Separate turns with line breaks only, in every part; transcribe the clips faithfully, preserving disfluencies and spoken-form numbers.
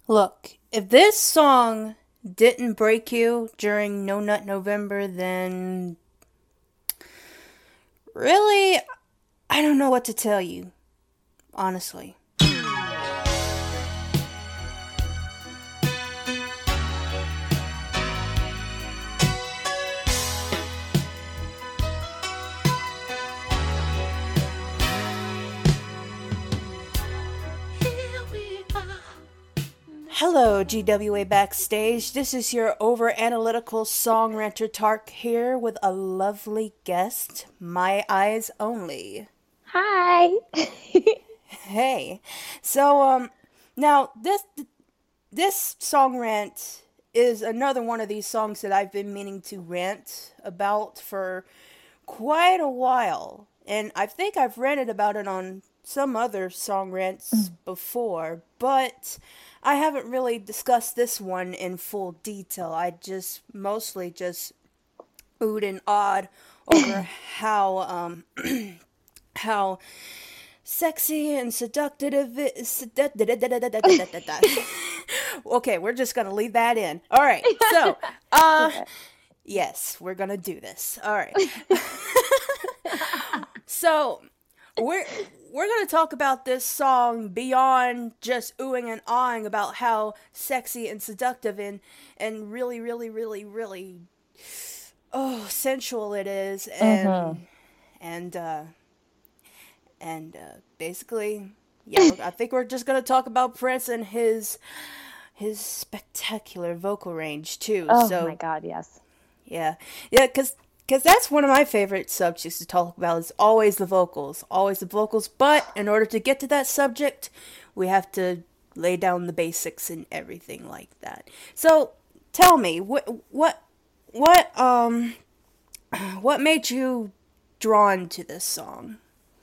Look, if this song didn't break you during No Nut November, then really, I don't know what to tell you, honestly. Hello, G W A Backstage. This is your over analytical song ranter Tark here with a lovely guest, My Eyes Only.
Hi.
Hey. So um now this this song rant is another one of these songs that I've been meaning to rant about for quite a while. And I think I've ranted about it on some other song rants before, but I haven't really discussed this one in full detail. I just mostly just oohed and awed over how um how sexy and seductive it is. Okay, we're just gonna leave that in. All right, so uh yes, we're gonna do this. All right. So we're we're gonna talk about this song beyond just oohing and awing about how sexy and seductive and and really, really, really, really oh sensual it is,
Mm-hmm.
and and uh and uh basically, yeah, I think we're just gonna talk about Prince and his his spectacular vocal range too.
Oh my
So
God, yes.
yeah, yeah, because because that's one of my favorite subjects to talk about is always the vocals, always the vocals. But in order to get to that subject, we have to lay down the basics and everything like that. So tell me, what what what um what made you drawn to this song?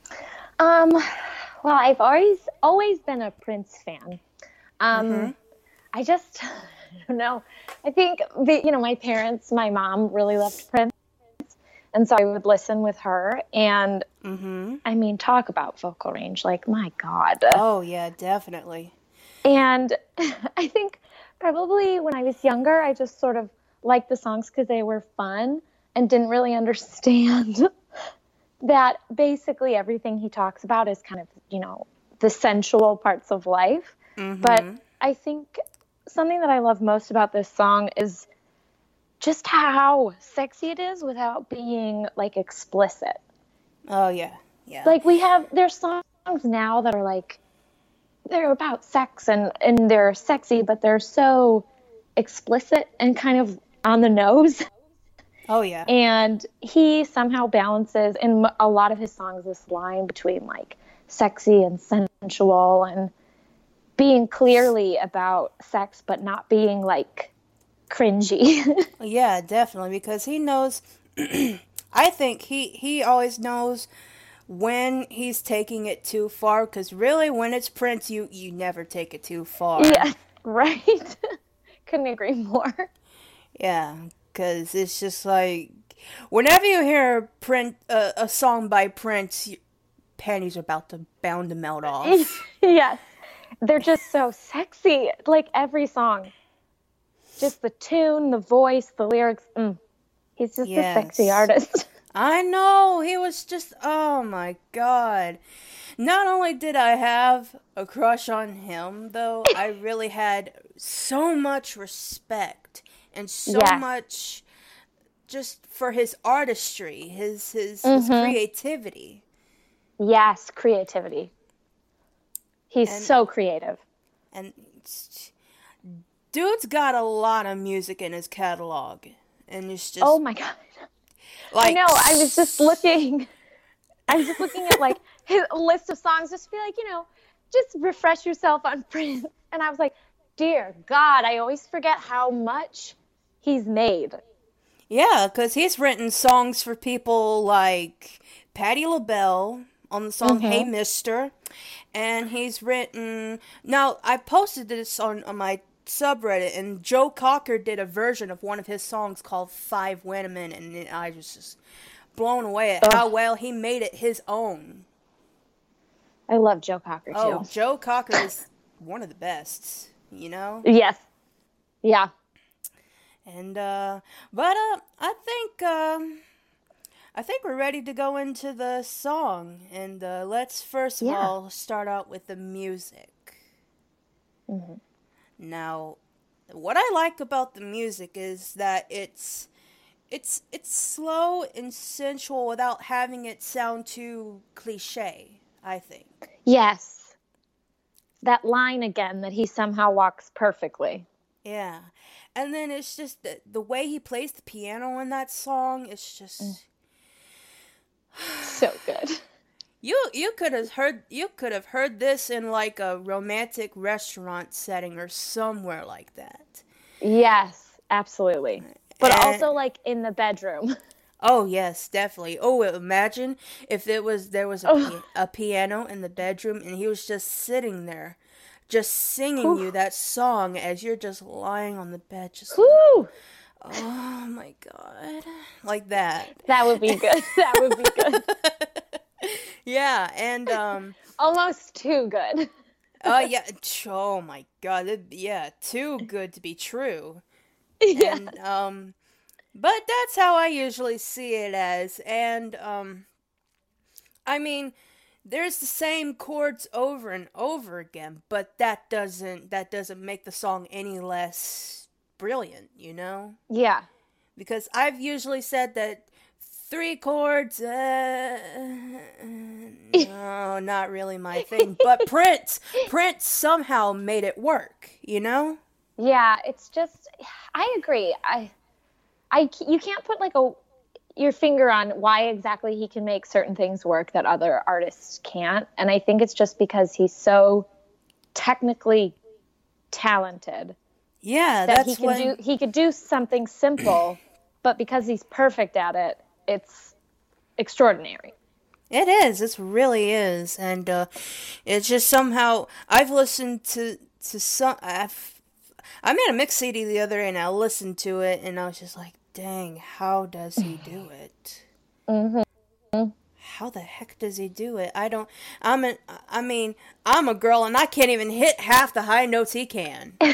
Um, well, I've always always been a Prince fan.
Mm-hmm.
Um, I just I don't know. I think the you know, my parents, my mom really loved Prince, and so I would listen with her and
Mm-hmm.
I mean, talk about vocal range, like my God.
Oh yeah, definitely.
And I think probably when I was younger, I just sort of liked the songs because they were fun and didn't really understand that basically everything he talks about is kind of, you know, the sensual parts of life. But
Mm-hmm.
I think something that I love most about this song is just how sexy it is without being like explicit.
Oh yeah, yeah.
Like we have there's songs now that are like they're about sex and and they're sexy, but they're so explicit and kind of on the nose.
Oh yeah.
And he somehow balances in a lot of his songs this line between like sexy and sensual and being clearly about sex, but not being like cringy.
Yeah, definitely, because he knows. I think he he always knows when he's taking it too far. Because really, when it's Prince, you you never take it too far.
Yeah, right. Couldn't agree more.
Yeah, because it's just like whenever you hear Prince uh, a song by Prince, you, panties are about to bound to melt off.
Yes, they're just so sexy. Like every song, just the tune, the voice, the lyrics. Mm. He's just a sexy
Yes.
artist.
I know, he was just, oh my god. Not only did I have a crush on him, though, I really had so much respect and so
Yes.
much just for his artistry, his his his
Mm-hmm.
creativity.
Yes, creativity. He's
And
so creative.
and dude's got a lot of music in his catalog. And it's
Oh
just
my God. I
like
know. I was just looking. I was just looking at like his list of songs just to be like, you know, just refresh yourself on Prince. And I was like, dear God, I always forget how much he's made.
yeah, because he's written songs for people like Patti LaBelle on the song Hey
Mm-hmm.
Mister. And he's written. Now, I posted this on, on my subreddit, and Joe Cocker did a version of one of his songs called Five Women, and I was just blown away at how
Ugh,
well he made it his own.
I love Joe Cocker
Oh,
too.
Joe Cocker is one of the best. you know?
Yes. Yeah.
And, uh, but, uh, I think, um, I think we're ready to go into the song. And, uh, let's first of
Yeah.
all start out with the music.
Mm-hmm.
Now, what I like about the music is that it's, it's, it's slow and sensual without having it sound too cliche, I think.
Yes. That line again that he somehow walks perfectly.
Yeah. And then it's just the, the way he plays the piano in that song, it's just mm.
so good.
You you could have heard you could have heard this in like a romantic restaurant setting or somewhere like that.
Yes, absolutely. But
and,
also like in the bedroom.
Oh yes, definitely. Oh, imagine if it was there was a, oh. pi- a piano in the bedroom and he was just sitting there, just singing Ooh. you that song as you're just lying on the bed, just like, oh my god, like that.
That would be good. That would be good.
Yeah, and um,
almost too good.
Oh uh, yeah, oh my god, it, yeah, too good to be true.
Yeah.
And um. But that's how I usually see it as. And, um, I mean, there's the same chords over and over again, but that doesn't, that doesn't make the song any less brilliant, you know?
Yeah.
Because I've usually said that three chords, uh, no, not really my thing. But Prince, Prince somehow made it work, you know?
Yeah, it's just, I agree. I... I, you can't put like a your finger on why exactly he can make certain things work that other artists can't. And I think it's just because he's so technically talented.
Yeah,
that
that's
he can
what...
do. He could do something simple, but because he's perfect at it, it's extraordinary.
It is. It really is, and uh, it's just somehow I've listened to to some. I've, I made a mix C D the other day, and I listened to it, and I was just like, dang, how does he do it?
Mm-hmm.
How the heck does he do it? I don't, I'm an, I mean, I'm a girl and I can't even hit half the high notes he can.
But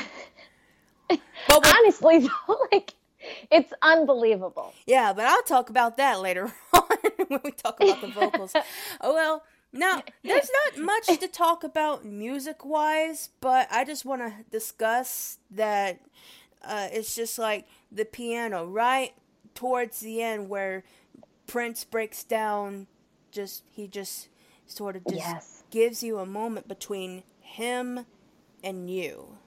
with, honestly, though, like, it's unbelievable.
Yeah, but I'll talk about that later on when we talk about the vocals. Oh, well, now, there's not much to talk about music-wise, but I just want to discuss that uh, it's just like the piano right towards the end where Prince breaks down, just he just sort of just
yes.
gives you a moment between him and you.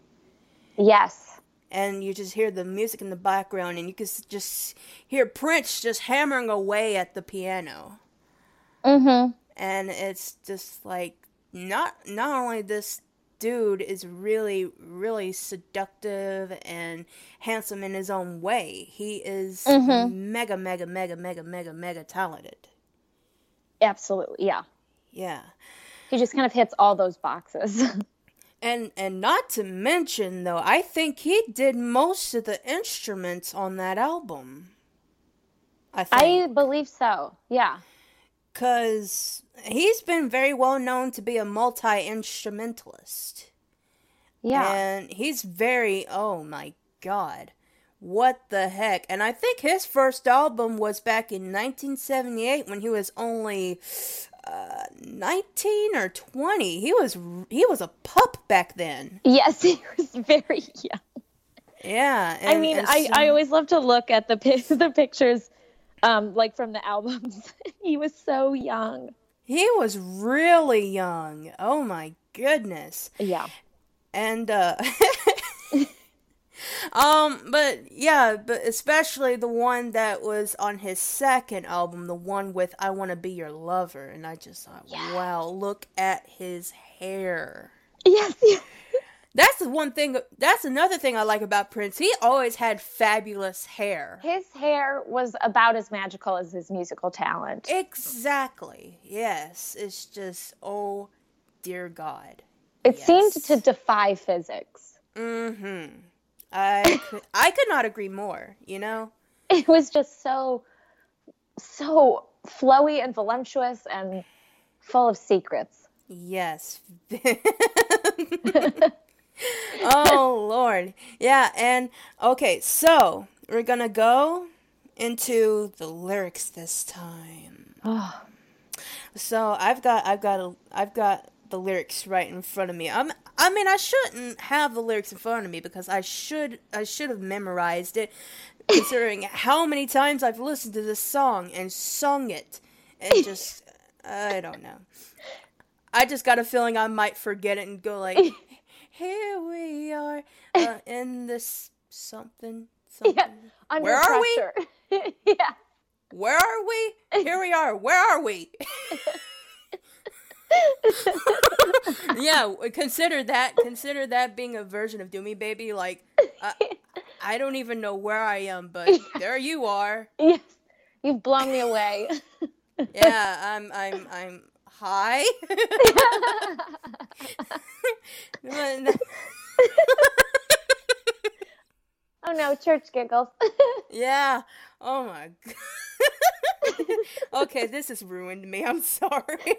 Yes.
And you just hear the music in the background, and you can just hear Prince just hammering away at the piano.
Mm-hmm.
And it's just like, not not only this dude is really, really seductive and handsome in his own way, he is
mm-hmm.
mega, mega, mega, mega, mega, mega talented.
Absolutely, yeah.
Yeah.
He just kind of hits all those boxes.
And and not to mention, though, I think he did most of the instruments on that album. I think.
I believe so, yeah.
Because he's been very well known to be a multi-instrumentalist.
Yeah.
And he's very, oh my god, what the heck. And I think his first album was back in nineteen seventy-eight when he was only uh, nineteen or twenty. He was he was a pup back then.
Yes, he was very young.
Yeah.
And, I mean, and I, so, I always love to look at the the pictures, um, like from the albums. He was so young.
He was really young. Oh my goodness.
Yeah.
And, uh, um, but yeah, but especially the one that was on his second album, the one with I Want to Be Your Lover. And I just thought, yeah. Wow, look at his hair.
Yes, yes.
That's the one thing, that's another thing I like about Prince. He always had fabulous hair.
His hair was about as magical as his musical talent.
Exactly. Yes. It's just, oh, dear God.
It
yes.
seemed to defy physics.
Mm-hmm. I could, I could not agree more, you know?
It was just so, so flowy and voluptuous and full of secrets.
Yes. Oh Lord. Yeah, and okay, so we're gonna go into the lyrics this time.
Oh,
So I've got I've got a, I've got the lyrics right in front of me. I'm I mean I shouldn't have the lyrics in front of me because I should I should have memorized it considering how many times I've listened to this song and sung it and just I don't know. I just got a feeling I might forget it and go like, here we are uh, in this something something.
yeah, under
Where are we?
pressure. Yeah.
Where are we? Here we are. Where are we? Yeah, consider that. Consider that being a version of Do Me Baby. Like, I, I don't even know where I am, but there you are.
Yes, you've blown me away.
Yeah, I'm. I'm. I'm high.
Oh no, church giggles.
Yeah. Oh my god. Okay, this has ruined me. I'm sorry.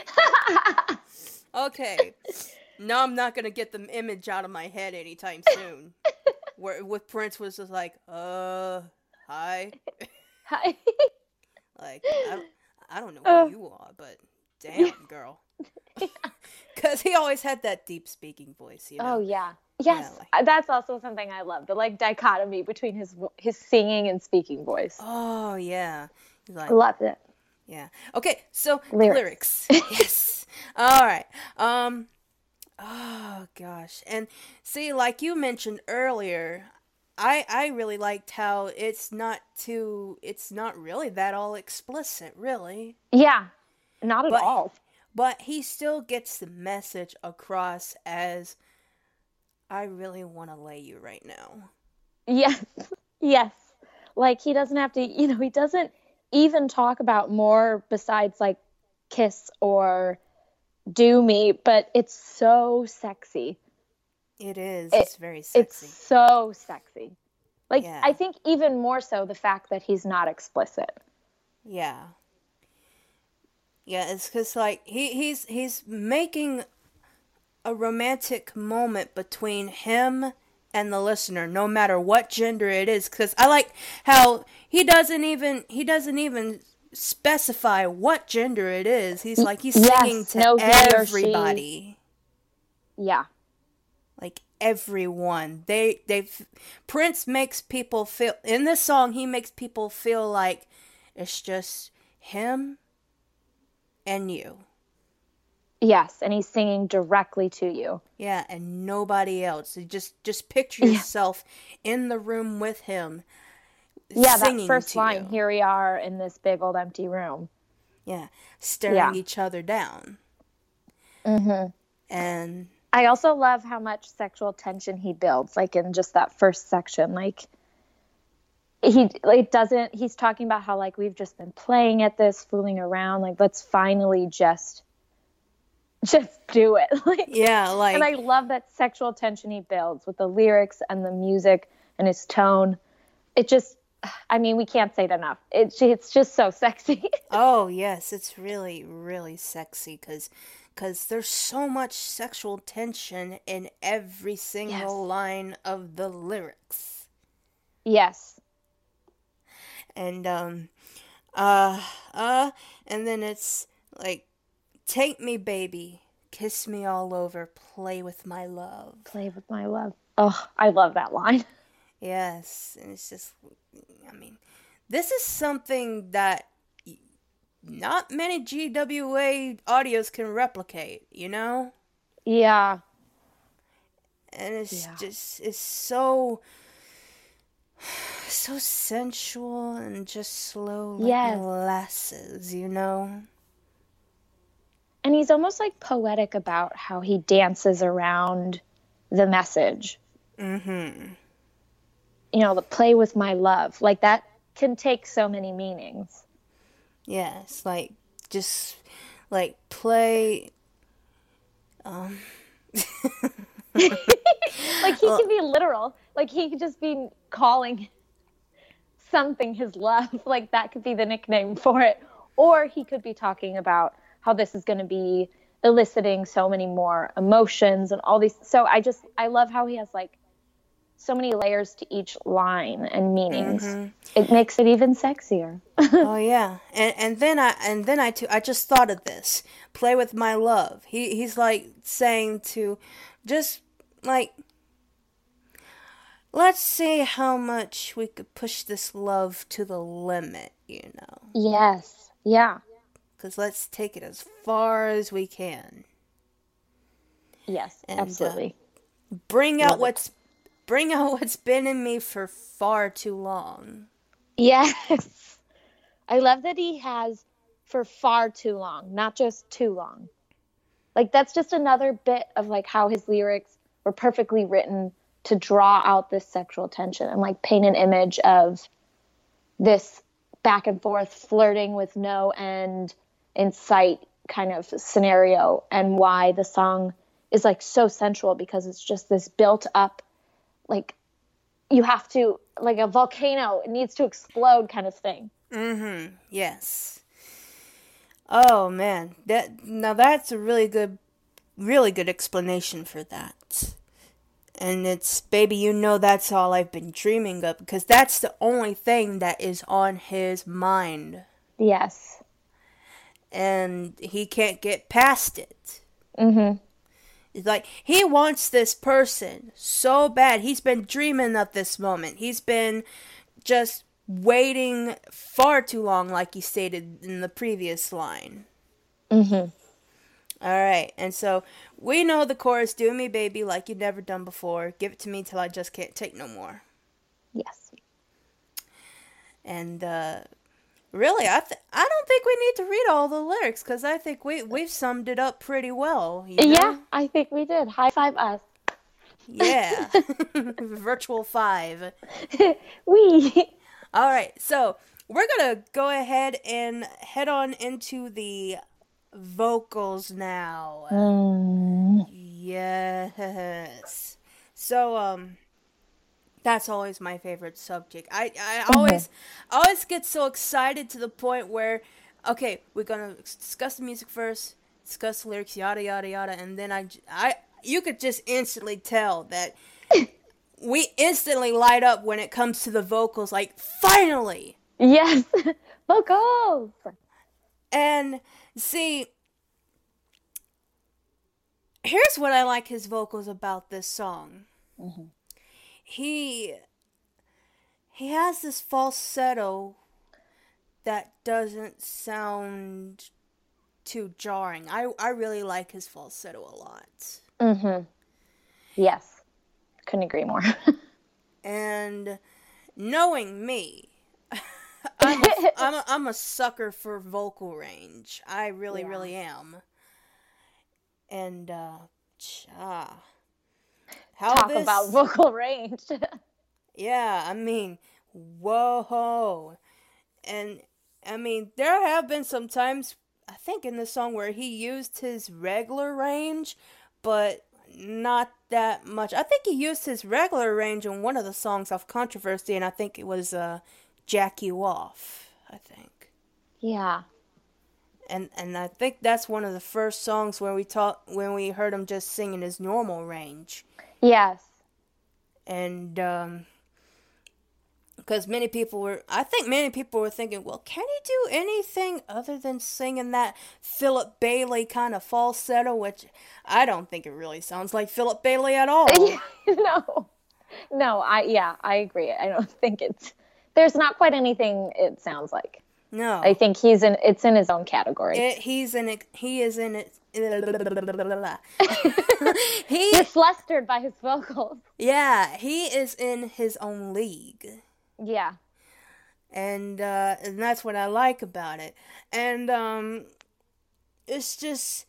Okay. No, I'm not gonna get the image out of my head anytime soon. Where with Prince was just like, uh, hi.
Hi.
Like, I, I don't know who you are, but damn, girl. Because he always had that deep speaking voice, you know?
Oh yeah. Yes,
Yeah, like,
Uh, that's also something I love. The like dichotomy between his vo- his singing and speaking voice.
oh, yeah. He's like,
I loved it.
yeah. Okay, so
Lyrics.
lyrics. Yes. All right. Um. Oh gosh. And see, like you mentioned earlier, I I really liked how it's not too. It's not really that all explicit, really.
Yeah, not at
But
all.
but he still gets the message across as I really want to lay you right now.
Yes, yes. Like he doesn't have to. You know, he doesn't even talk about more besides like kiss or do me, but it's so sexy.
It is.
It,
It's very
it's
sexy.
so sexy. Like
Yeah.
I think even more so the fact that he's not explicit.
Yeah. Yeah, it's because like he he's he's making a romantic moment between him and the listener, no matter what gender it is. Because I like how he doesn't even he doesn't even specify what gender it is. He's like he's singing
Yes,
to
no he or she.
everybody,
Yeah.
like everyone. They they Prince makes people feel in this song. He makes people feel like it's just him and you.
Yes, and he's singing directly to you.
Yeah, and nobody else. You just just picture yourself in the room with him.
Yeah, that
singing
first
to
line,
you.
here we are in this big old empty room.
Yeah, staring
Yeah.
each other down.
Mm-hmm.
And
I also love how much sexual tension he builds, like in just that first section. Like he it doesn't he's talking about how like we've just been playing at this, fooling around, like let's finally just just do it. Like
yeah, like
and I love that sexual tension he builds with the lyrics and the music and his tone. It just I mean, we can't say it enough. It's it's just so sexy.
oh yes, it's really really sexy cuz cuz there's so much sexual tension in every single
Yes.
line of the lyrics.
Yes.
And um uh uh and then it's like take me baby, kiss me all over, play with my love.
Play with my love. Oh, I love that line.
Yes, and it's just I mean, this is something that y- not many G W A audios can replicate, you know?
Yeah.
And it's
Yeah.
just it's so so sensual and just slow like
Yes.
molasses, you know?
And he's almost like poetic about how he dances around the message.
Mm-hmm.
You know, the play with my love. Like that can take so many meanings.
Yes, like just like play um
Like he can be literal. Like he could just be calling something his love. Like that could be the nickname for it. Or he could be talking about how this is going to be eliciting so many more emotions and all these. So I just, I love how he has like so many layers to each line and meanings.
Mm-hmm.
It makes it even sexier.
Oh yeah, and and then I and then I too I just thought of this. Play with my love. He he's like saying to, just like, let's see how much we could push this love to the limit, you know.
Yes. Yeah.
Cause let's take it as far as we can.
Yes.
And,
Absolutely.
Uh, bring out
Love
what's
it.
bring out what's been in me for far too long.
Yes. I love that he has for far too long, not just too long. Like that's just another bit of like how his lyrics were perfectly written to draw out this sexual tension and like paint an image of this back and forth flirting with no end in sight kind of scenario, and why the song is like so sensual, because it's just this built up, like you have to, like a volcano, it needs to explode kind of thing.
Mm-hmm. Yes. Oh man, that now that's a really good, really good explanation for that. And it's, baby, you know that's all I've been dreaming of, because that's the only thing that is on his mind.
Yes.
And he can't get past it.
Mm-hmm.
It's like, he wants this person so bad. He's been dreaming of this moment. He's been just waiting far too long, like he stated in the previous line.
Mm-hmm.
Alright, and so we know the chorus, do me baby like you've never done before. Give it to me till I just can't take no more.
Yes.
And uh, really, I th- I don't think we need to read all the lyrics, because I think we, we've summed it up pretty well. You know?
Yeah, I think we did. High five us.
Yeah. Virtual five.
We.
Alright, so we're going to go ahead and head on into the vocals now.
Mm.
Yes. So, um, that's always my favorite subject. I, I
Mm-hmm.
always, always get so excited to the point where, okay, we're gonna discuss the music first, discuss the lyrics, yada yada yada, and then I, I, you could just instantly tell that we instantly light up when it comes to the vocals. Like, finally.
Yes. Vocals.
And see, here's what I like his vocals about this song.
Mm-hmm.
He he has this falsetto that doesn't sound too jarring. I I really like his falsetto a lot.
Mm-hmm. Yes. Couldn't agree more.
And knowing me, I'm a, I'm a, I'm a sucker for vocal range. I really, yeah. really am. And, uh, cha. How
Talk
this,
about vocal range.
Yeah, I mean, whoa. And, I mean, there have been some times, I think in the song, where he used his regular range, but not that much. I think he used his regular range in one of the songs off Controversy, and I think it was, uh, Jack You Off, I think.
Yeah.
And and I think that's one of the first songs where we talk when we heard him just singing his normal range.
Yes.
And um because many people were, I think many people were thinking, well, can he do anything other than singing that Philip Bailey kind of falsetto, which I don't think it really sounds like Philip Bailey at all.
No. No, I yeah, I agree. I don't think it's, there's not quite anything it sounds like.
No.
I think he's in, it's in his own category.
It, he's in it, he is in it. he,
You're flustered by his vocals.
Yeah, he is in his own league.
Yeah.
And, uh, and that's what I like about it. And, um, it's just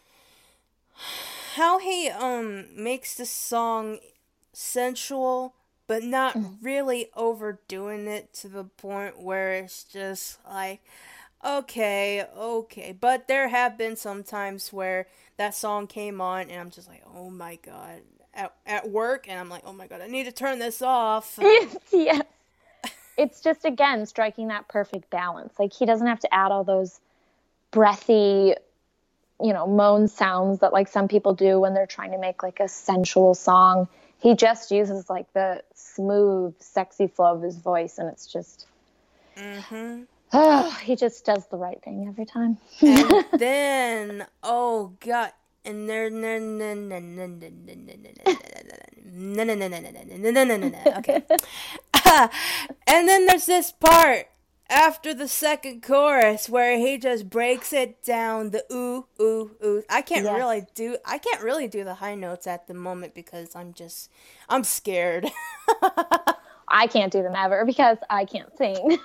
how he, um, makes the song sensual, but not really overdoing it to the point where it's just like, okay, okay. But there have been some times where that song came on and I'm just like, oh my god, at, at work, and I'm like, oh my god, I need to turn this off.
Yes. It's just, again, striking that perfect balance. Like, he doesn't have to add all those breathy you know, moan sounds that like some people do when they're trying to make like a sensual song. He just uses like the smooth, sexy flow of his voice, and it's just,
Mm-hmm.
oh, he just does the right thing every time.
And then, oh God, and there, okay. And then there's this part after the second chorus where he just breaks it down, the ooh ooh ooh. I can't
Yes.
really do I can't really do the high notes at the moment because I'm just I'm scared.
I can't do them ever because I can't sing.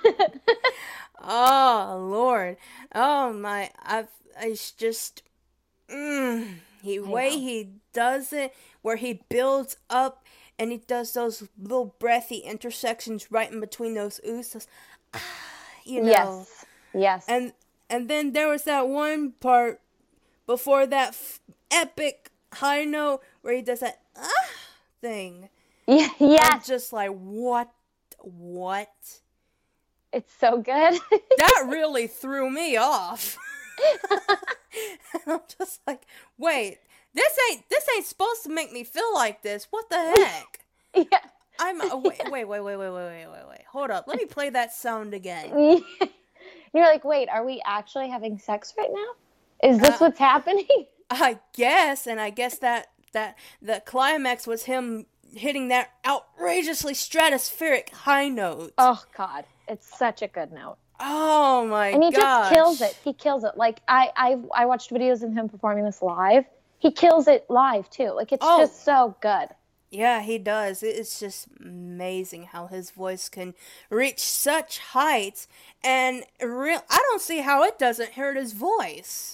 Oh Lord. Oh my, I've it's just mm, he way
know.
he does it, where he builds up and he does those little breathy intersections right in between those oohs, those, ah, you know.
Yes. Yes.
And and then there was that one part before that f- epic high note where he does that ah thing.
Yeah,
I'm
yes.
just like, what, what?
It's so good.
That really threw me off. And I'm just like, wait, this ain't this ain't supposed to make me feel like this. What the heck?
Yeah.
I'm uh, wait, wait, wait, wait, wait, wait, wait, wait, wait. Hold up. Let me play that sound again.
You're like, wait, are we actually having sex right now? Is this
Uh,
what's happening?
I guess, and I guess that that the climax was him hitting that outrageously stratospheric high note.
Oh God, it's such a good note.
Oh my
And he
gosh.
just kills it. He kills it. Like I, I, I watched videos of him performing this live. He kills it live too. Like it's
Oh.
just so good.
Yeah, he does. It's just amazing how his voice can reach such heights, and real. I don't see how it doesn't hurt his voice.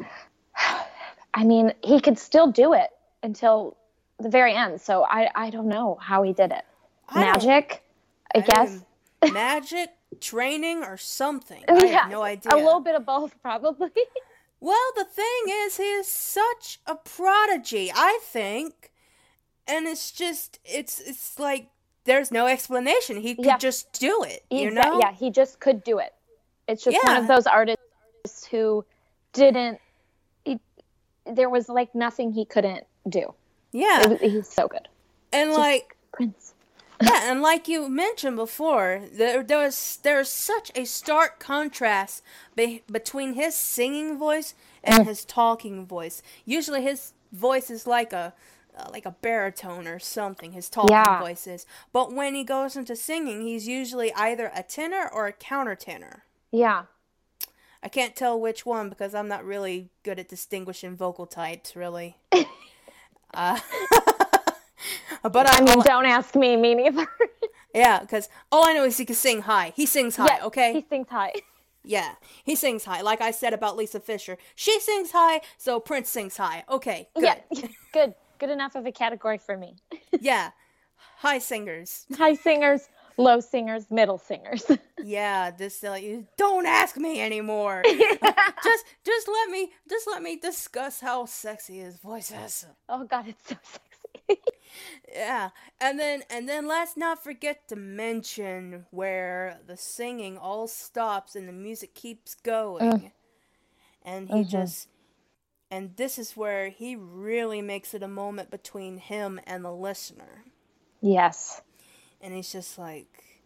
I mean, he could still do it until the very end. So I, I don't know how he did it.
I don't-
Magic, I,
I
guess.
mean, magic, training, or something. I
Yeah,
have no idea.
a little bit of both, probably.
Well, the thing is, he is such a prodigy, I think. And it's just, it's it's like, there's no explanation. He could
Yeah.
just do it, you
Exa-
know?
Yeah, he just could do it. It's just one
Yeah.
of those artists who didn't. He, there was like nothing he couldn't do.
Yeah.
It- he's so good.
And
Just
like,
Prince.
yeah, and like you mentioned before, there there was there's such a stark contrast be, between his singing voice and
Mm.
his talking voice. Usually, his voice is like a uh, like a baritone or something. His talking
Yeah.
voice is, but when he goes into singing, he's usually either a tenor or a countertenor.
Yeah.
I can't tell which one because I'm not really good at distinguishing vocal types, really. uh, but I,
I mean,
all-
don't ask me. Me neither.
yeah, because all I know is he can sing high. He sings high,
Yeah,
okay?
He sings high.
Yeah, he sings high. Like I said about Lisa Fisher, she sings high, so Prince sings high. Okay, good.
Yeah. Good. Good enough of a category for me.
Yeah, high singers.
High singers, low singers, middle singers.
Yeah, this like you don't ask me anymore. just just let me just let me discuss how sexy his voice is.
Oh God, it's so sexy.
Yeah, and then and then let's not forget to mention where the singing all stops and the music keeps going, and he just, and this is where he really makes it a moment between him and the listener,
Yes.
and he's just like,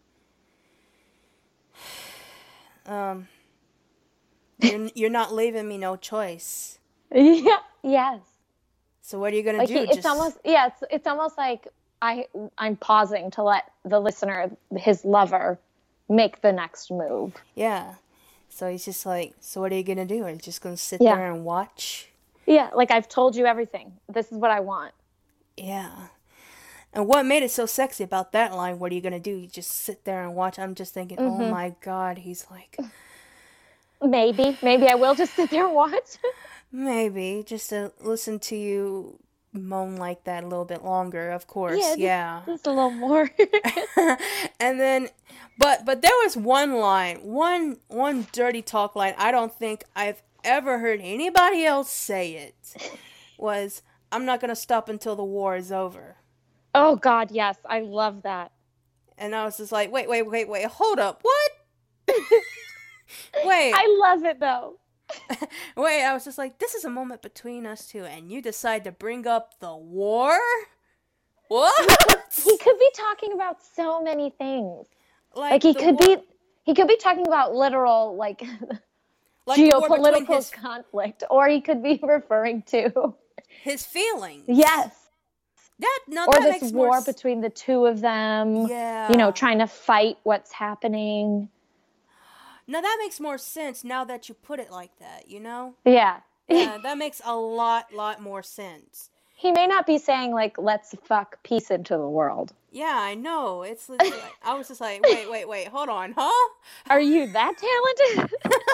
um, you're you're not leaving me no choice.
Yeah. Yes.
So what are you gonna
Like
do?
he, it's
Just-
almost yeah. It's it's almost like I I'm pausing to let the listener, his lover, make the next move.
yeah. So he's just like, so what are you gonna do? Are you just gonna sit
Yeah.
there and watch?
Yeah. Like I've told you everything. This is what I want.
Yeah. And what made it so sexy about that line, what are you going to do? You just sit there and watch. I'm just thinking, oh my God, he's like,
Maybe maybe I will just sit there and watch.
maybe just to listen to you moan like that a little bit longer, of course.
just-
Yeah.
Just a little more.
And then, but, but there was one line, one, one dirty talk line I don't think I've ever heard anybody else say it, was, I'm not going to stop until the war is over.
Oh God, yes, I love that.
And I was just like, wait, wait, wait, wait, hold up. What? Wait.
I love it though.
Wait, I was just like, this is a moment between us two, and you decide to bring up the war?
He could,
What?
he could be talking about so many things.
Like,
Like he
the
could
war,
be he could be talking about literal like
like the war between
geopolitical
his
conflict, or he could be referring to
his feelings.
yes,
That no,
or
that
this
makes more
war
s-
between the two of them.
Yeah.
You know, trying to fight what's happening.
Now that makes more sense now that you put it like that, you know?
Yeah.
Yeah, that makes a lot, lot more sense.
He may not be saying like let's fuck peace into the world.
Yeah, I know. It's like, I was just like, wait, wait, wait, hold on, huh?
Are you that talented?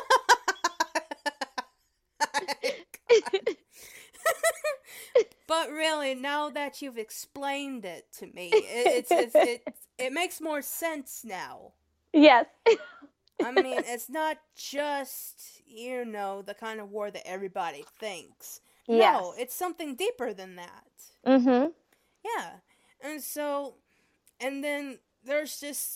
But really, now that you've explained it to me, it, it's, it's it it makes more sense now.
Yes.
I mean, it's not just, you know, the kind of war that everybody thinks.
Yes.
No, it's something deeper than that.
Mm-hmm.
Yeah. And so, and then there's just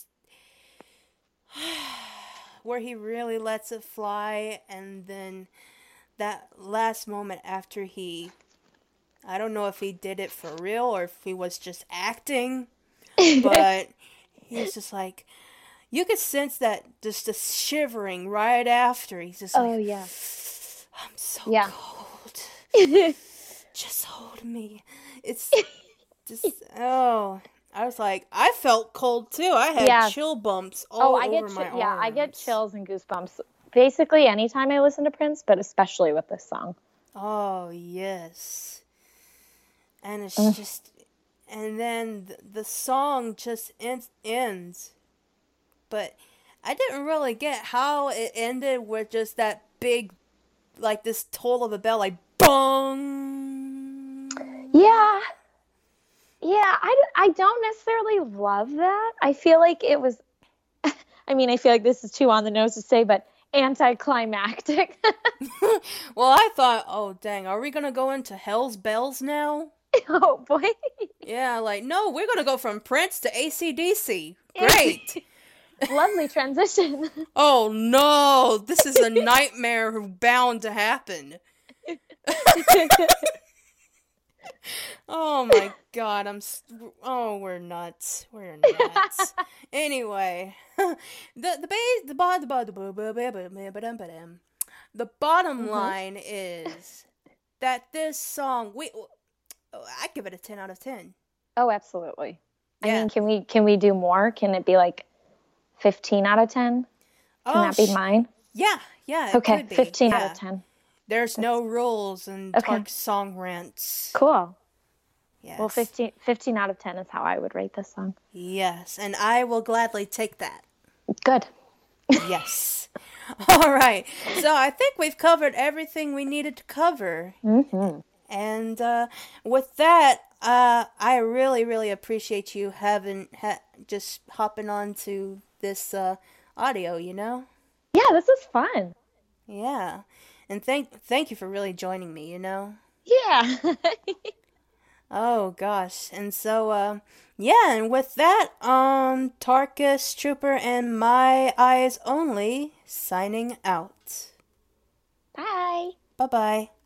where he really lets it fly, and then that last moment after he, I don't know if he did it for real or if he was just acting, but he's just like, you could sense that just the shivering right after. He's just
Oh
like,
yeah.
I'm so
Yeah.
cold. Just hold me. It's just, oh. I was like, I felt cold too. I had
Yeah.
chill bumps all
Oh, I get
over
chi-
my arms.
yeah, I get chills and goosebumps basically anytime I listen to Prince, but especially with this song.
Oh, yes. And it's
Mm.
just, and then the, the song just ends, ends. But I didn't really get how it ended with just that big, like this toll of a bell, like bong.
Yeah. Yeah, I, d- I don't necessarily love that. I feel like it was, I mean, I feel like this is too on the nose to say, but anticlimactic.
Well, I thought, oh dang, are we gonna go into Hell's Bells now?
Oh boy.
Yeah, like, no, we're gonna go from Prince to A C D C. Great.
Lovely transition.
Oh no, this is a nightmare bound to happen. Oh my god, I'm. s oh, we're nuts. We're nuts. Anyway, the the base the bottom the bottom the bottom
Mhm.
line is that this song we I give it a ten out of ten.
Oh, absolutely. I
Yeah.
mean, can we can we do more? Can it be like fifteen out of ten? Can
Oh,
that be
sh-
mine?
yeah, yeah. It
Okay,
could be.
fifteen out
Yeah.
of ten.
There's no rules in
Okay.
Tark's song rants.
Cool.
Yes.
Well, fifteen, fifteen out of ten is how I would rate this song.
Yes, and I will gladly take that.
Good.
Yes. All right. So I think we've covered everything we needed to cover.
Mm-hmm.
And uh, with that, uh, I really, really appreciate you having ha- just hopping on to this uh, audio. You know.
Yeah, this is fun.
Yeah. And thank thank you for really joining me. You know.
Yeah.
Oh gosh. And so um yeah, and with that, um Tarkus Trooper and My Eyes Only signing out.
Bye.
Bye-bye.